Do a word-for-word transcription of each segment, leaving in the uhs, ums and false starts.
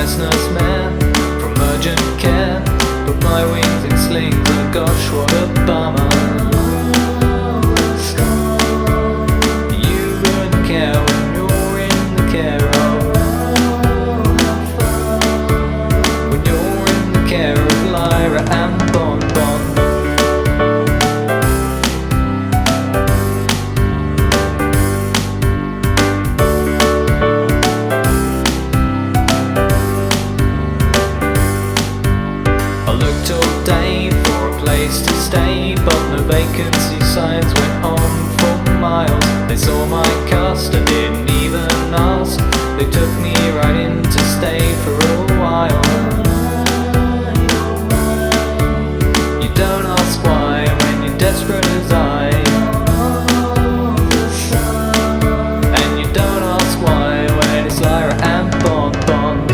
nice man from urgent care. Put my wings in slings, oh gosh, what a bummer. You wouldn't care when you're in the care of, when you're in the care of Lyra and Bon Bon. All day for a place to stay, but no vacancy signs went on for miles. They saw my cast, I didn't even ask. They took me right in to stay for a while. You don't ask why when you're desperate as I, and you don't ask why when it's Lyra and Bon Bon.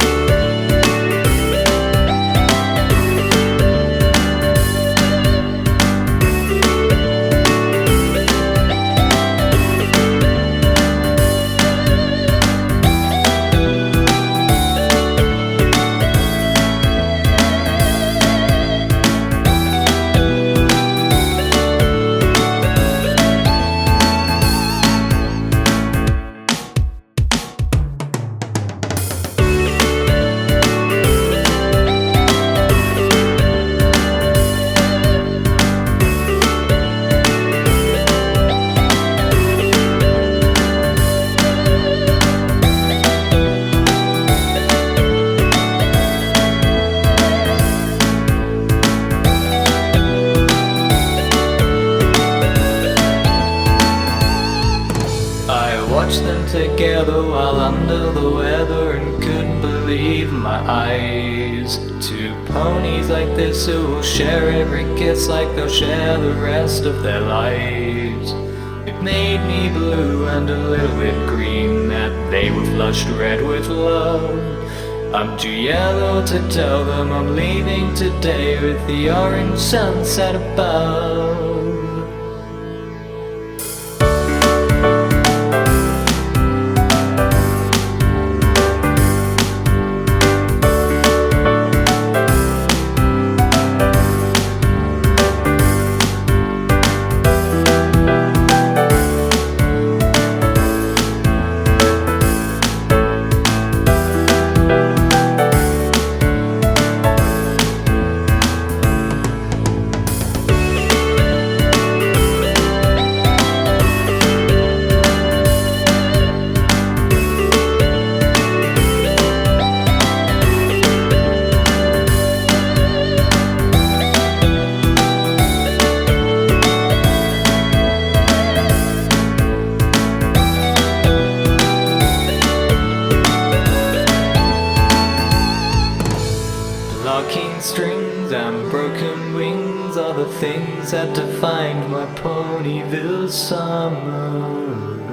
Watched them together while under the weather and couldn't believe my eyes. Two ponies like this who will share every kiss like they'll share the rest of their lives. It made me blue and a little bit green that they were flushed red with love. I'm too yellow to tell them I'm leaving today with the orange sunset above. Locking strings and broken wings are the things that defined my Ponyville summer.